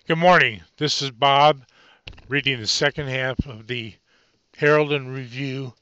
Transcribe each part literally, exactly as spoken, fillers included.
Good morning. This is Bob reading the second half of the Herald and Review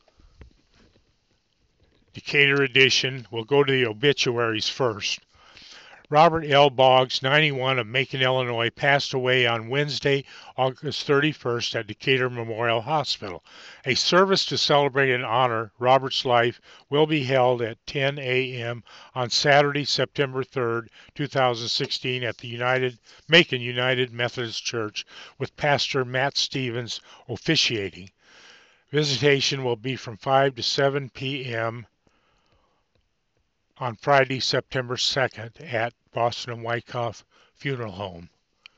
Decatur edition. We'll go to the obituaries first. Robert L. Boggs, ninety-one, of Macon, Illinois, passed away on Wednesday, August thirty-first at Decatur Memorial Hospital. A service to celebrate and honor Robert's life will be held at ten a m on Saturday, September third, two thousand sixteen at the United Macon United Methodist Church with Pastor Matt Stevens officiating. Visitation will be from five to seven p m on Friday, September second at Boston and Wyckoff Funeral Home.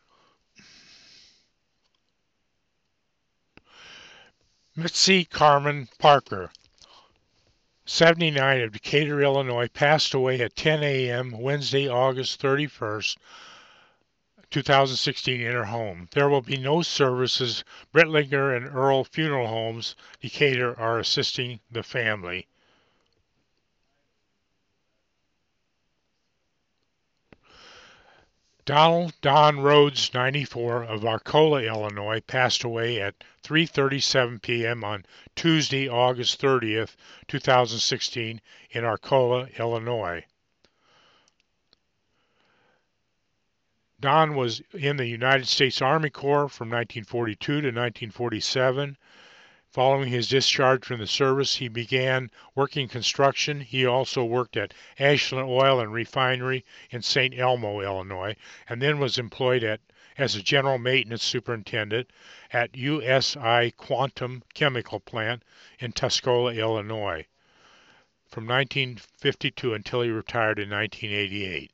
Mitzi Carmen Parker, seventy-nine, of Decatur, Illinois, passed away at ten a m Wednesday, August thirty-first, two thousand sixteen in her home. There will be no services. Brittlinger and Earl Funeral Homes, Decatur, are assisting the family. Donald Don Rhodes, ninety-four, of Arcola, Illinois, passed away at three thirty-seven p m on Tuesday, August thirtieth, two thousand sixteen in Arcola, Illinois. Don was in the United States Army Corps from nineteen forty-two to nineteen forty-seven. Following his discharge from the service, he began working construction. He also worked at Ashland Oil and Refinery in Saint Elmo, Illinois, and then was employed at, as a general maintenance superintendent at U S I Quantum Chemical Plant in Tuscola, Illinois, from nineteen fifty-two until he retired in nineteen eighty-eight.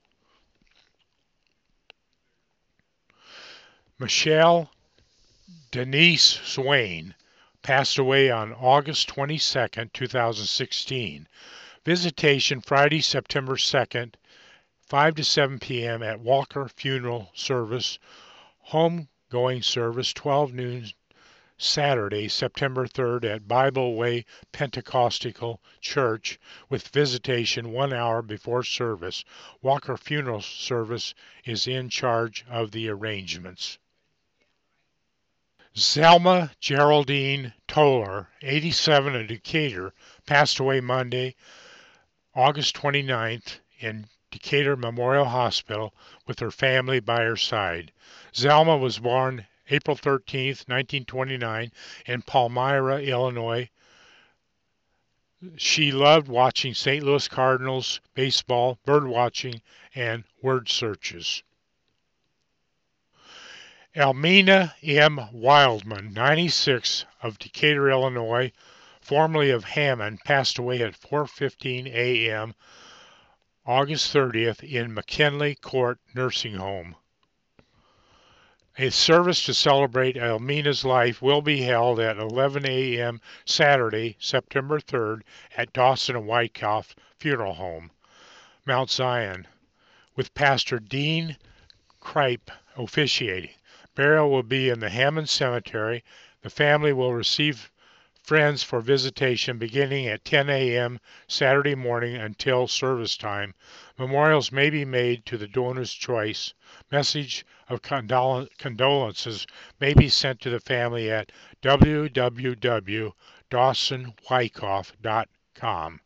Michelle Denise Swain passed away on August twenty-second, two thousand sixteen. Visitation Friday, September second, five to seven p m at Walker Funeral Service. Homegoing service twelve noon Saturday, September third at Bible Way Pentecostal Church with visitation one hour before service. Walker Funeral Service is in charge of the arrangements. Zelma Geraldine Toller, eighty-seven, of Decatur, passed away Monday, August twenty-ninth, in Decatur Memorial Hospital with her family by her side. Zelma was born April thirteenth, nineteen twenty-nine, in Palmyra, Illinois. She loved watching Saint Louis Cardinals baseball, bird watching, and word searches. Elmina M. Wildman, ninety-six, of Decatur, Illinois, formerly of Hammond, passed away at four fifteen a m August thirtieth in McKinley Court Nursing Home. A service to celebrate Elmina's life will be held at eleven a m Saturday, September third at Dawson and Wyckoff Funeral Home, Mount Zion, with Pastor Dean Kripe officiating. Burial will be in the Hammond Cemetery. The family will receive friends for visitation beginning at ten a m Saturday morning until service time. Memorials may be made to the donor's choice. Message of condol condolences may be sent to the family at w w w dot dawson wyckoff dot com.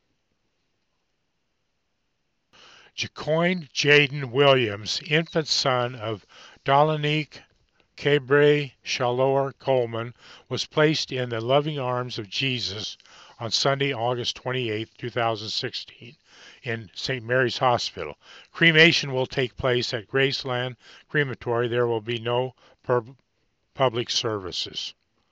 Jacoin Jaden Williams, infant son of Dominique Cabre Chalor Coleman, was placed in the loving arms of Jesus on Sunday, August twenty-eighth, two thousand sixteen, in Saint Mary's Hospital. Cremation will take place at Graceland Crematory. There will be no public services.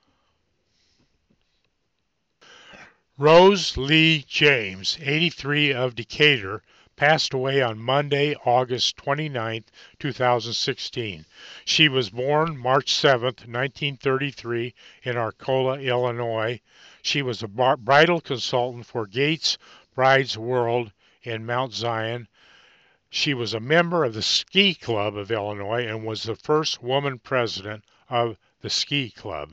Rose Lee James, eighty-three, of Decatur, passed away on Monday, August twenty-ninth, two thousand sixteen. She was born March seventh, nineteen thirty-three, in Arcola, Illinois. She was a bridal consultant for Gates Brides World in Mount Zion. She was a member of the Ski Club of Illinois and was the first woman president of the Ski Club.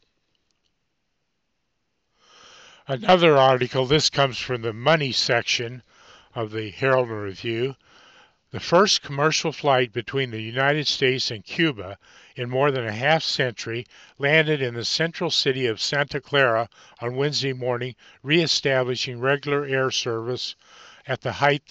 Another article, this comes from the money section of the Herald and Review. The first commercial flight between the United States and Cuba in more than a half century landed in the central city of Santa Clara on Wednesday morning, re-establishing regular air service at the height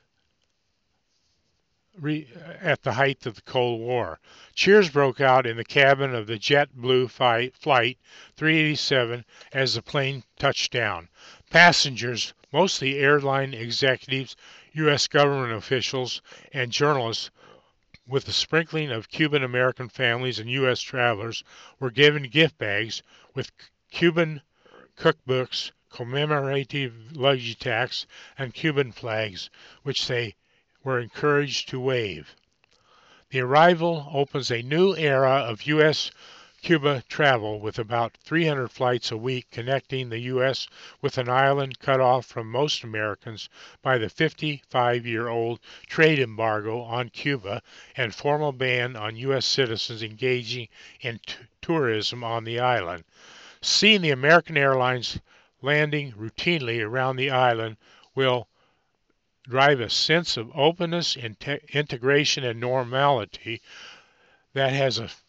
re, at the height of the Cold War. Cheers broke out in the cabin of the JetBlue fi- Flight three eighty-seven as the plane touched down. Passengers, mostly airline executives, U S government officials, and journalists, with a sprinkling of Cuban American families and U S travelers, were given gift bags with Cuban cookbooks, commemorative luggage tags, and Cuban flags, which they were encouraged to wave. The arrival opens a new era of U S Cuba travel, with about three hundred flights a week connecting the U S with an island cut off from most Americans by the fifty-five-year-old trade embargo on Cuba and formal ban on U S citizens engaging in t- tourism on the island. Seeing the American Airlines landing routinely around the island will drive a sense of openness, inte- integration, and normality that has a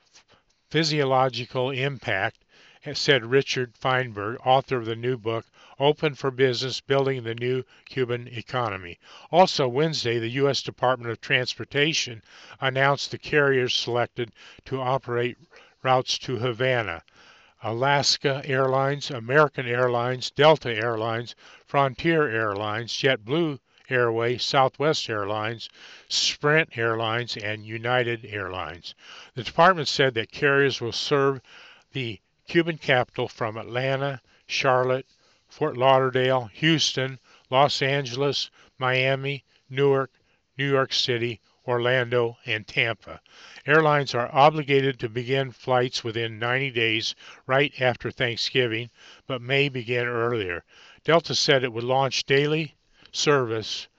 physiological impact, said Richard Feinberg, author of the new book, Open for Business, Building the New Cuban Economy. Also Wednesday, the U S Department of Transportation announced the carriers selected to operate routes to Havana: Alaska Airlines, American Airlines, Delta Airlines, Frontier Airlines, JetBlue Airways, Southwest Airlines, Sprint Airlines, and United Airlines. The department said that carriers will serve the Cuban capital from Atlanta, Charlotte, Fort Lauderdale, Houston, Los Angeles, Miami, Newark, New York City, Orlando, and Tampa. Airlines are obligated to begin flights within ninety days, right after Thanksgiving, but may begin earlier. Delta said it would launch daily service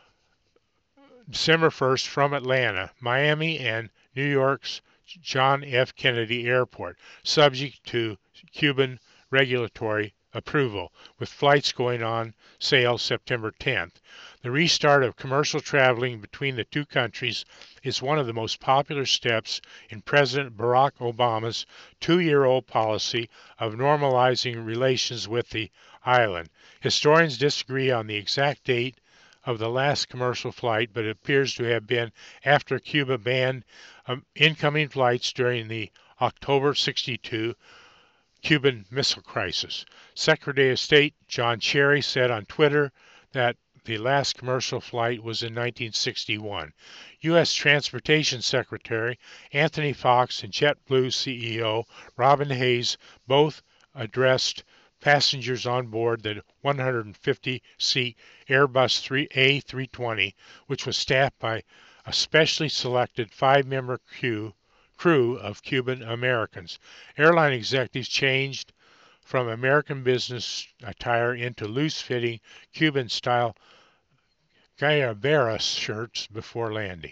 December first from Atlanta, Miami, and New York's John F. Kennedy Airport, subject to Cuban regulatory approval, with flights going on sale September tenth. The restart of commercial traveling between the two countries is one of the most popular steps in President Barack Obama's two-year-old policy of normalizing relations with the island. Historians disagree on the exact date of the last commercial flight, but it appears to have been after Cuba banned um, incoming flights during the October sixty-two Cuban Missile Crisis. Secretary of State John Kerry said on Twitter that the last commercial flight was in nineteen sixty-one. U S Transportation Secretary Anthony Fox and JetBlue C E O Robin Hayes both addressed passengers on board the one hundred fifty seat Airbus A three twenty, which was staffed by a specially selected five-member crew, crew of Cuban Americans. Airline executives changed from American business attire into loose-fitting Cuban-style Guayabera shirts before landing.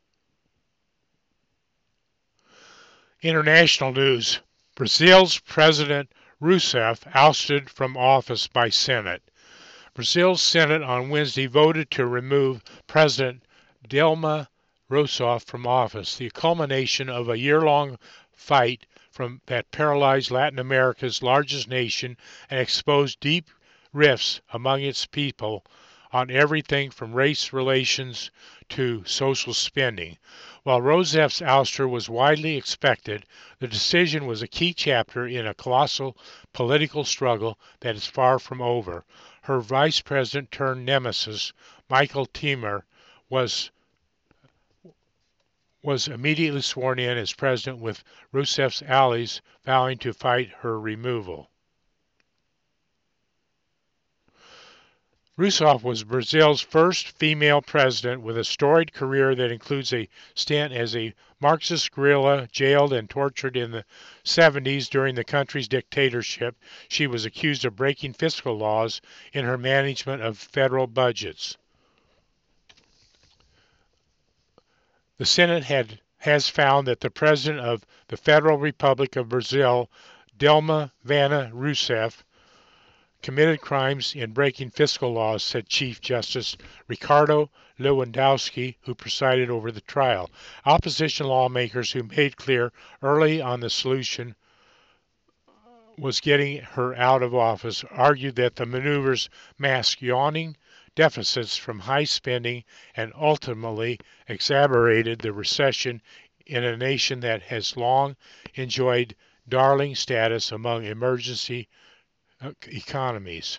International news. Brazil's President Rousseff ousted from office by Senate. Brazil's Senate on Wednesday voted to remove President Dilma Rousseff from office, the culmination of a year-long fight from that paralyzed Latin America's largest nation and exposed deep rifts among its people on everything from race relations to social spending. While Rousseff's ouster was widely expected, the decision was a key chapter in a colossal political struggle that is far from over. Her vice president turned nemesis, Michael Temer, was was immediately sworn in as president, with Rousseff's allies vowing to fight her removal. Rousseff was Brazil's first female president, with a storied career that includes a stint as a Marxist guerrilla jailed and tortured in the seventies during the country's dictatorship. She was accused of breaking fiscal laws in her management of federal budgets. The Senate had, has found that the President of the Federal Republic of Brazil, Dilma Vana Rousseff, committed crimes in breaking fiscal laws, said Chief Justice Ricardo Lewandowski, who presided over the trial. Opposition lawmakers who made clear early on the solution was getting her out of office argued that the maneuvers masked yawning deficits from high spending and ultimately exacerbated the recession in a nation that has long enjoyed darling status among emergency economies.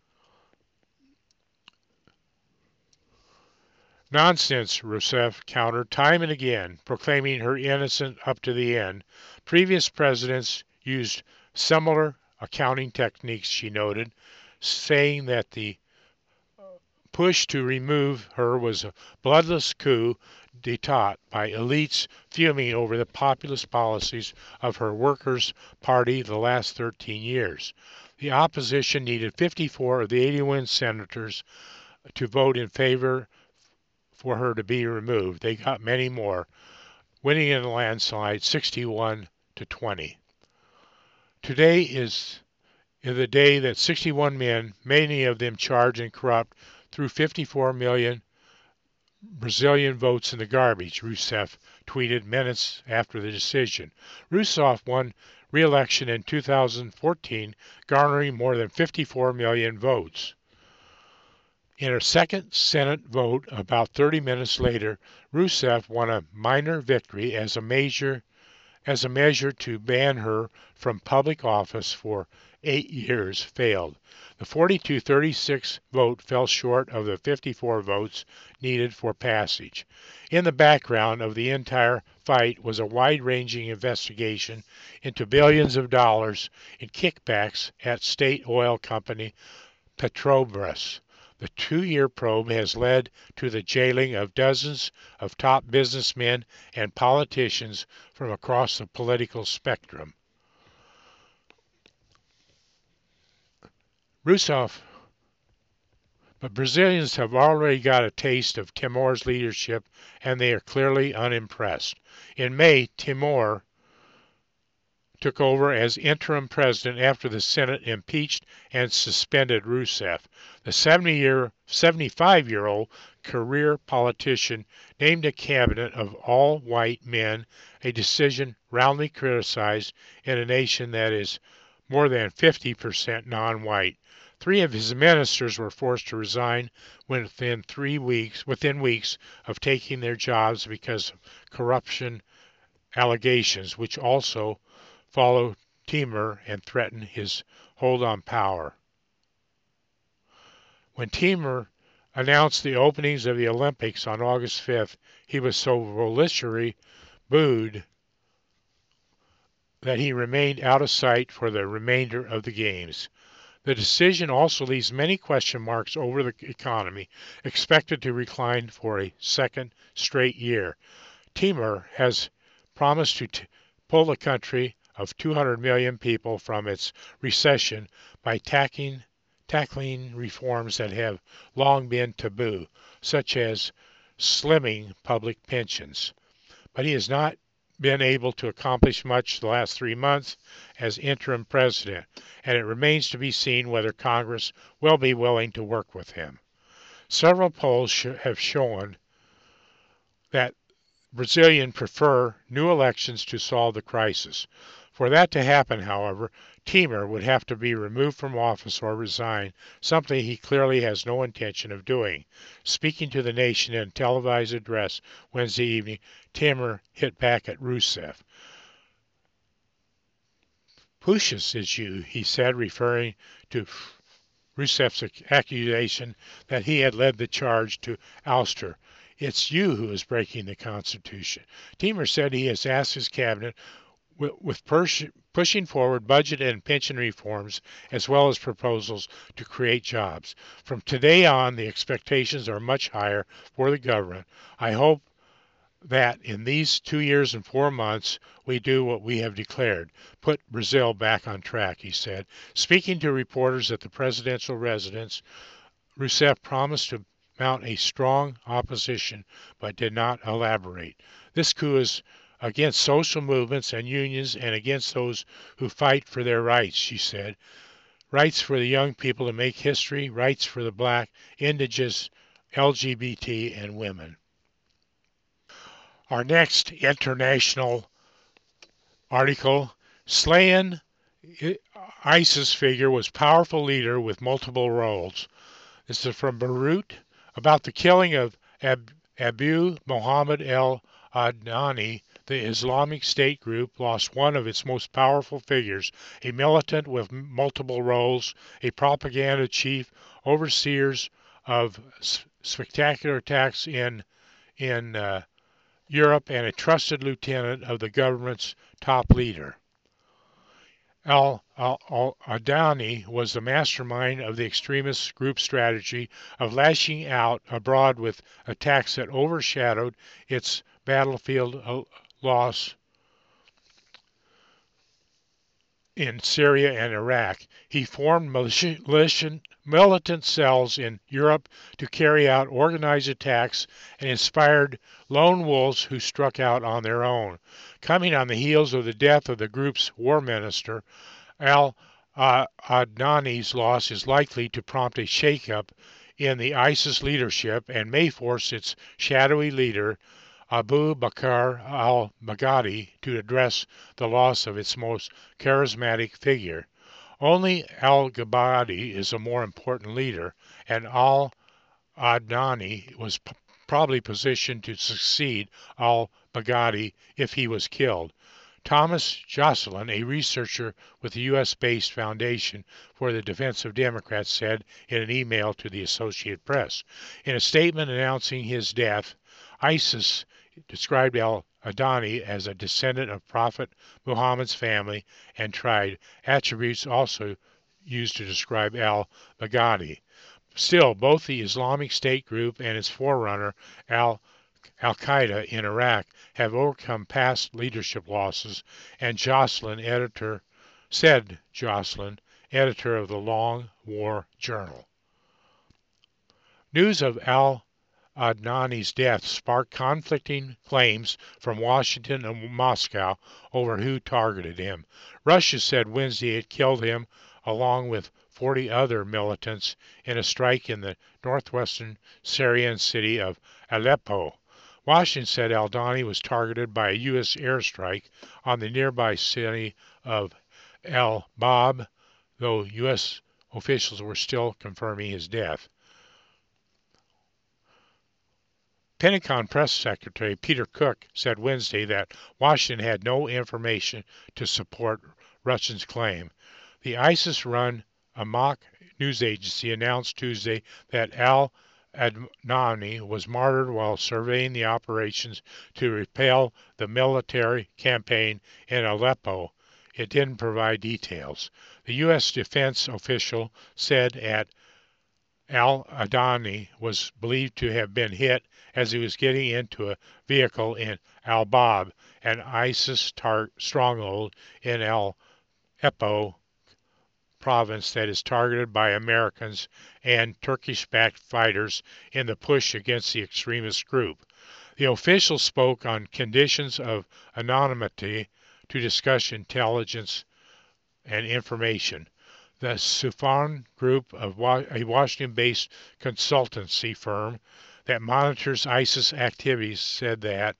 Nonsense, Rousseff countered time and again, proclaiming her innocent up to the end. Previous presidents used similar accounting techniques, she noted, saying that the push to remove her was a bloodless coup d'etat by elites fuming over the populist policies of her Workers' Party the last thirteen years. The opposition needed fifty-four of the eighty-one senators to vote in favor for her to be removed. They got many more, winning in a landslide sixty-one to twenty. Today is the day that sixty-one men, many of them charged and corrupt, threw fifty-four million Brazilian votes in the garbage, Rousseff tweeted minutes after the decision. Rousseff won re-election in two thousand fourteen, garnering more than fifty-four million votes. In her second Senate vote about thirty minutes later, Rousseff won a minor victory as a major as a measure to ban her from public office for eight years failed. The forty-two thirty-six vote fell short of the fifty-four votes needed for passage. In the background of the entire fight was a wide-ranging investigation into billions of dollars in kickbacks at state oil company Petrobras. The two-year probe has led to the jailing of dozens of top businessmen and politicians from across the political spectrum. Rousseff, but Brazilians have already got a taste of Temer's leadership, and they are clearly unimpressed. In May, Temer took over as interim president after the Senate impeached and suspended Rousseff. The seventy-five-year-old career politician named a cabinet of all white men, a decision roundly criticized in a nation that is more than fifty percent non-white. Three of his ministers were forced to resign within three weeks, within weeks of taking their jobs because of corruption allegations, which also followed Temer and threatened his hold on power. When Temer announced the openings of the Olympics on August fifth, he was so vociferously booed that he remained out of sight for the remainder of the games. The decision also leaves many question marks over the economy, expected to recline for a second straight year. Temer has promised to t- pull the country of two hundred million people from its recession by tackling, tackling reforms that have long been taboo, such as slimming public pensions. But he has not been able to accomplish much the last three months as interim president, and it remains to be seen whether Congress will be willing to work with him. Several polls sh- have shown that Brazilians prefer new elections to solve the crisis. For that to happen, however, Temer would have to be removed from office or resign, something he clearly has no intention of doing. Speaking to the nation in a televised address Wednesday evening, Temer hit back at Rousseff. "Pushas is you," he said, referring to Rousseff's accusation that he had led the charge to oust her. "It's you who is breaking the Constitution." Temer said he has asked his cabinet with pushing forward budget and pension reforms, as well as proposals to create jobs. From today on, the expectations are much higher for the government. I hope that in these two years and four months, we do what we have declared, put Brazil back on track, he said. Speaking to reporters at the presidential residence, Rousseff promised to mount a strong opposition, but did not elaborate. This coup is against social movements and unions and against those who fight for their rights, she said. rights for the young people to make history, rights for the black, indigenous, L G B T, and women. Our next international article, Slayan ISIS figure was powerful leader with multiple roles. This is from Beirut about the killing of Ab- Abu Muhammad al-Adnani. The Islamic State group lost one of its most powerful figures, a militant with multiple roles, a propaganda chief, overseers of spectacular attacks in in uh, Europe, and a trusted lieutenant of the government's top leader. Al-Adnani was the mastermind of the extremist group strategy of lashing out abroad with attacks that overshadowed its battlefield loss in Syria and Iraq. He formed militant cells in Europe to carry out organized attacks and inspired lone wolves who struck out on their own. Coming on the heels of the death of the group's war minister, al-Adnani's loss is likely to prompt a shakeup in the ISIS leadership and may force its shadowy leader, Abu Bakr al-Baghdadi, to address the loss of its most charismatic figure. Only al-Baghdadi is a more important leader, and al-Adnani was p- probably positioned to succeed al-Baghdadi if he was killed. Thomas Joscelyn, a researcher with the U S-based Foundation for the Defense of Democrats, said in an email to the Associated Press. In a statement announcing his death, ISIS described al-Adnani as a descendant of Prophet Muhammad's family and tribe, attributes also used to describe al-Baghdadi. Still, both the Islamic State group and its forerunner, al Al-Qaeda in Iraq, have overcome past leadership losses, and Joscelyn, editor, said Joscelyn, editor of the Long War Journal. News of al-Adnani's death sparked conflicting claims from Washington and Moscow over who targeted him. Russia said Wednesday it killed him along with forty other militants in a strike in the northwestern Syrian city of Aleppo. Washington said al-Adnani was targeted by a U S airstrike on the nearby city of Al-Bab, though U S officials were still confirming his death. Pentagon Press Secretary Peter Cook said Wednesday that Washington had no information to support Russia's claim. The ISIS-run Amaq news agency announced Tuesday that al-Adnani was martyred while surveying the operations to repel the military campaign in Aleppo. It didn't provide details. The U S defense official said at al-Adnani was believed to have been hit as he was getting into a vehicle in Al-Bab, an ISIS tar- stronghold in Aleppo province that is targeted by Americans and Turkish-backed fighters in the push against the extremist group. The official spoke on conditions of anonymity to discuss intelligence and information. The Sufan Group, of a Washington-based consultancy firm that monitors ISIS activities, said that,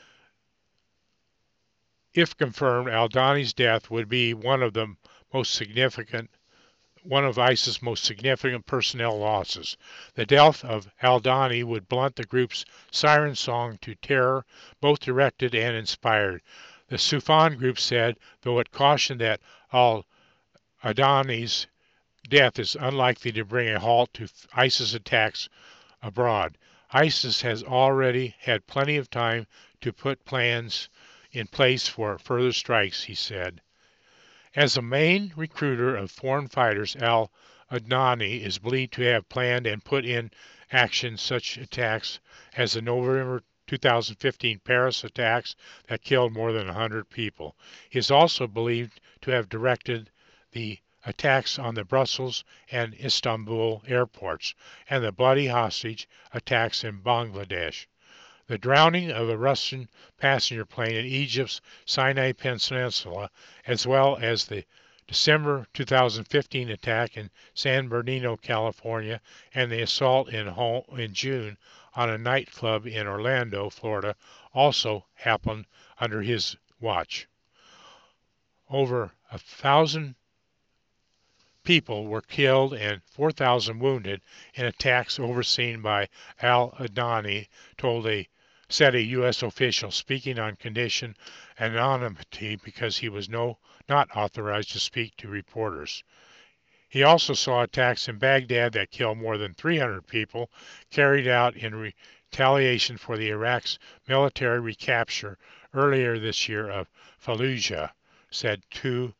if confirmed, al-Adnani's death would be one of the most significant, one of ISIS' most significant personnel losses. The death of al-Adnani would blunt the group's siren song to terror, both directed and inspired. The Sufan Group said, though it cautioned that al-Adnani's death is unlikely to bring a halt to ISIS attacks abroad. ISIS has already had plenty of time to put plans in place for further strikes, he said. As a main recruiter of foreign fighters, al-Adnani is believed to have planned and put in action such attacks as the November two thousand fifteen Paris attacks that killed more than one hundred people. He is also believed to have directed the attacks on the Brussels and Istanbul airports and the bloody hostage attacks in Bangladesh. The drowning of a Russian passenger plane in Egypt's Sinai Peninsula, as well as the December two thousand fifteen attack in San Bernardino, California, and the assault in, in June on a nightclub in Orlando, Florida, also happened under his watch. Over a thousand people were killed and four thousand wounded in attacks overseen by al-Adnani, told a said a U S official speaking on condition anonymity because he was no not authorized to speak to reporters. He also saw attacks in Baghdad that killed more than three hundred people, carried out in retaliation for the Iraq's military recapture earlier this year of Fallujah, said two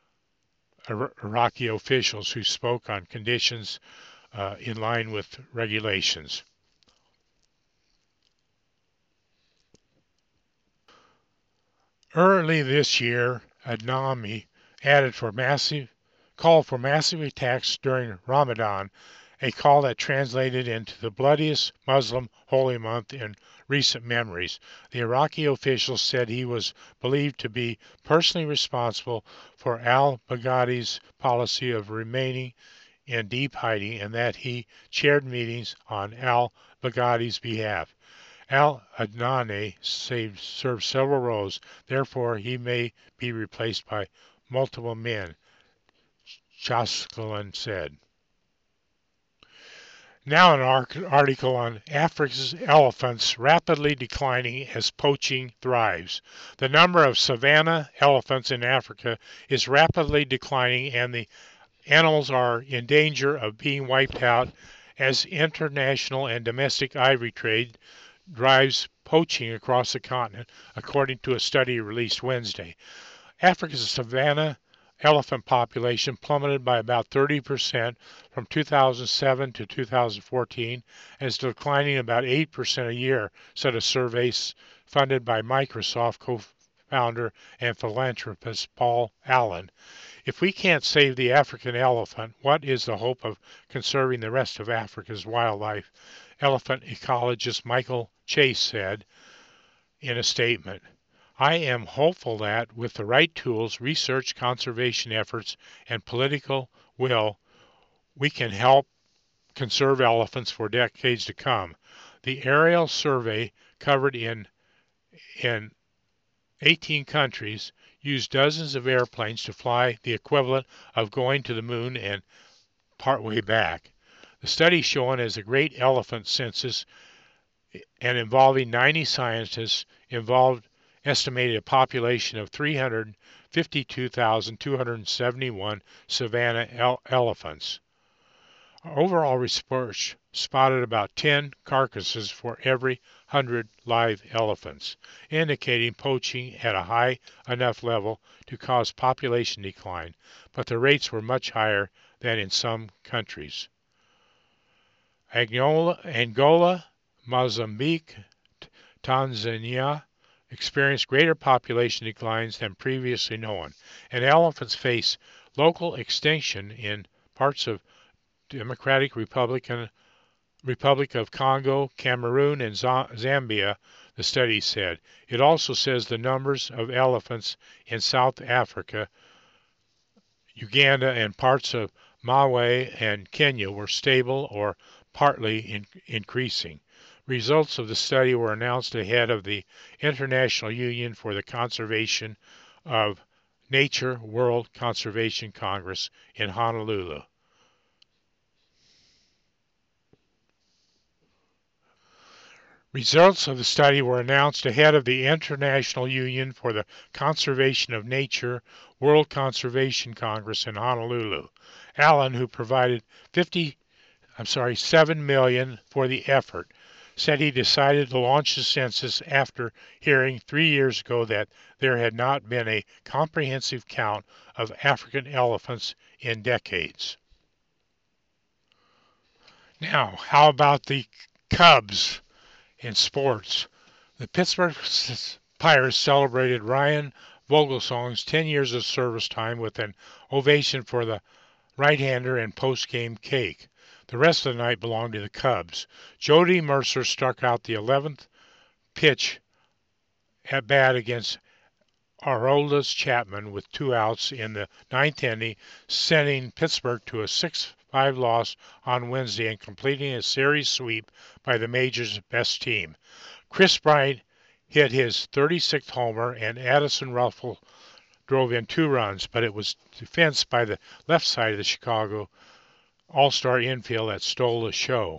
Iraqi officials who spoke on conditions uh, in line with regulations. Early this year, Adnami added for massive called for massive attacks during Ramadan, a call that translated into the bloodiest Muslim holy month in recent memories. The Iraqi official said he was believed to be personally responsible for al-Baghdadi's policy of remaining in deep hiding and that he chaired meetings on al-Baghdadi's behalf. Al-Adnani served several roles, therefore he may be replaced by multiple men, Chaskalin said. Now an article on Africa's elephants rapidly declining as poaching thrives. The number of savanna elephants in Africa is rapidly declining and the animals are in danger of being wiped out as international and domestic ivory trade drives poaching across the continent, according to a study released Wednesday. Africa's savanna elephant population plummeted by about thirty percent from two thousand seven to two thousand fourteen and is declining about eight percent a year, said a survey funded by Microsoft co-founder and philanthropist Paul Allen. If we can't save the African elephant, what is the hope of conserving the rest of Africa's wildlife? Elephant ecologist Michael Chase said in a statement. I am hopeful that, with the right tools, research, conservation efforts, and political will, we can help conserve elephants for decades to come. The aerial survey, covered in, in eighteen countries, used dozens of airplanes to fly the equivalent of going to the moon and partway back. The study, shown as the Great Elephant Census and involving ninety scientists, involved estimated a population of three hundred fifty-two thousand two hundred seventy-one savanna ele elephants. Overall research spotted about ten carcasses for every one hundred live elephants, indicating poaching at a high enough level to cause population decline, but the rates were much higher than in some countries. Angola, Angola Mozambique, Tanzania experienced greater population declines than previously known, and elephants face local extinction in parts of Democratic Republican Republic of Congo, Cameroon, and Zambia, the study said. It also says the numbers of elephants in South Africa, Uganda, and parts of Malawi and Kenya were stable or partly in increasing. Results of the study were announced ahead of the International Union for the Conservation of Nature World Conservation Congress in Honolulu. Results of the study were announced ahead of the International Union for the Conservation of Nature World Conservation Congress in Honolulu. Allen, who provided fifty, I'm sorry, seven million dollars for the effort, said he decided to launch the census after hearing three years ago that there had not been a comprehensive count of African elephants in decades. Now, how about the Cubs in sports? The Pittsburgh Pirates celebrated Ryan Vogelsong's ten years of service time with an ovation for the right-hander and post-game cake. The rest of the night belonged to the Cubs. Jody Mercer struck out the eleventh pitch at bat against Aroldis Chapman with two outs in the ninth inning, sending Pittsburgh to a six five loss on Wednesday and completing a series sweep by the major's best team. Chris Bryant hit his thirty-sixth homer, and Addison Russell drove in two runs, but it was defense by the left side of the Chicago All-Star infield that stole the show.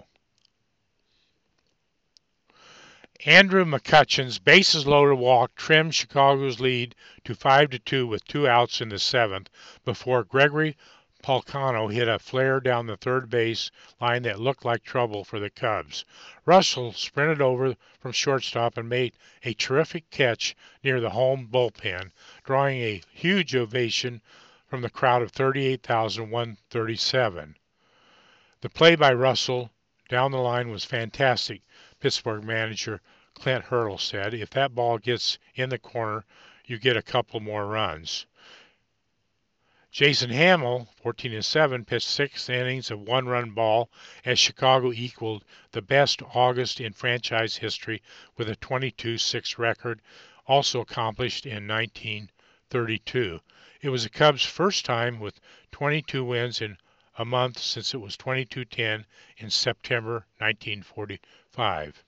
Andrew McCutchen's bases-loaded walk trimmed Chicago's lead to five to two with two outs in the seventh before Gregory Polcano hit a flare down the third base line that looked like trouble for the Cubs. Russell sprinted over from shortstop and made a terrific catch near the home bullpen, drawing a huge ovation from the crowd of thirty-eight thousand one hundred thirty-seven. The play by Russell down the line was fantastic, Pittsburgh manager Clint Hurdle said. If that ball gets in the corner, you get a couple more runs. Jason Hamill, fourteen and seven, pitched six innings of one-run ball as Chicago equaled the best August in franchise history with a twenty-two six record, also accomplished in nineteen thirty-two. It was the Cubs' first time with twenty-two wins in a month since it was twenty-two ten in September nineteen forty-five.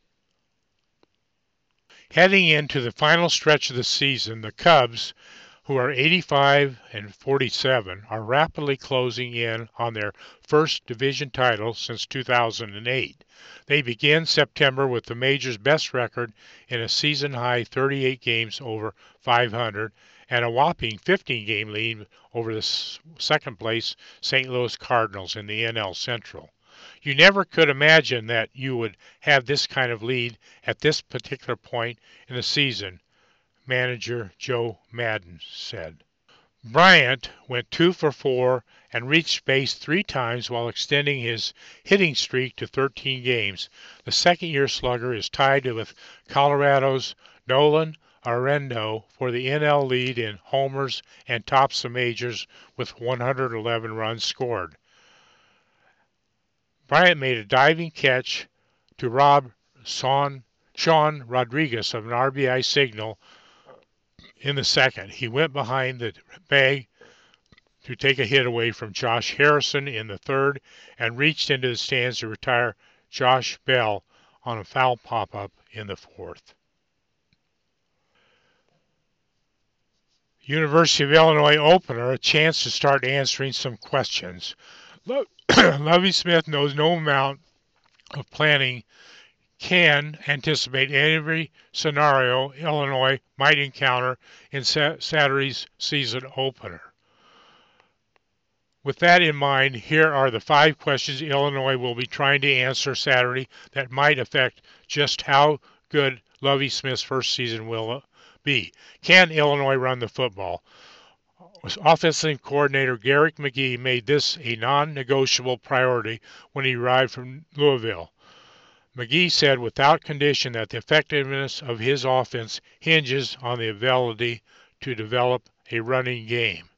Heading into the final stretch of the season, the Cubs, who are eighty-five and forty-seven, are rapidly closing in on their first division title since two thousand eight. They begin September with the major's best record in a season-high thirty-eight games over five hundred and a whopping fifteen-game lead over the second-place Saint Louis Cardinals in the N L Central. You never could imagine that you would have this kind of lead at this particular point in the season, manager Joe Maddon said. Bryant went two for four and reached base three times while extending his hitting streak to thirteen games. The second-year slugger is tied with Colorado's Nolan Arenado for the N L lead in homers and tops the majors with one hundred eleven runs scored. Bryant made a diving catch to rob Sean, Sean Rodriguez of an R B I signal in the second. He went behind the bag to take a hit away from Josh Harrison in the third and reached into the stands to retire Josh Bell on a foul pop-up in the fourth. University of Illinois opener, a chance to start answering some questions. Lovie Smith knows no amount of planning can anticipate every scenario Illinois might encounter in Saturday's season opener. With that in mind, here are the five questions Illinois will be trying to answer Saturday that might affect just how good Lovie Smith's first season will be. Can Illinois run the football? Offensive coordinator Garrick McGee made this a non-negotiable priority when he arrived from Louisville. McGee said without condition that the effectiveness of his offense hinges on the ability to develop a running game.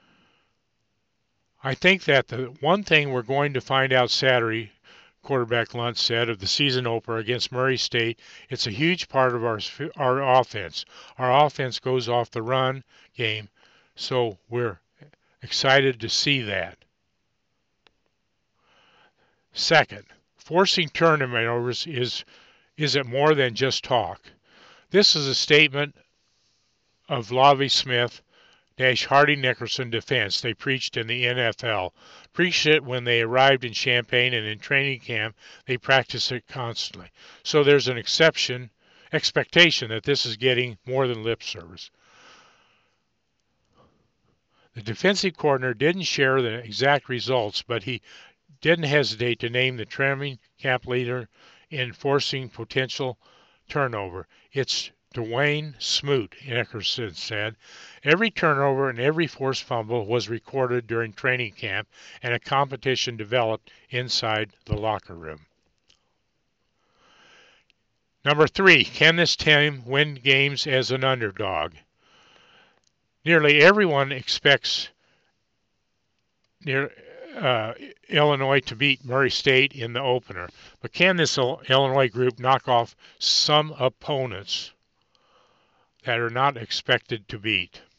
I think that the one thing we're going to find out Saturday, quarterback Luntz said of the season opener against Murray State, it's a huge part of our, our offense. Our offense goes off the run game, so we're excited to see that. Second, forcing turnovers is, is it more than just talk? This is a statement of Lovie Smith dash Hardy Nickerson defense they preached in the N F L. Preached it when they arrived in Champaign, and in training camp they practice it constantly. So there's an exception, expectation that this is getting more than lip service. The defensive coordinator didn't share the exact results, but he didn't hesitate to name the training camp leader in forcing potential turnover. It's Dwayne Smoot, Nickerson said. Every turnover and every forced fumble was recorded during training camp, and a competition developed inside the locker room. Number three, can this team win games as an underdog? Nearly everyone expects near, uh, Illinois to beat Murray State in the opener, but can this Illinois group knock off some opponents that are not expected to beat.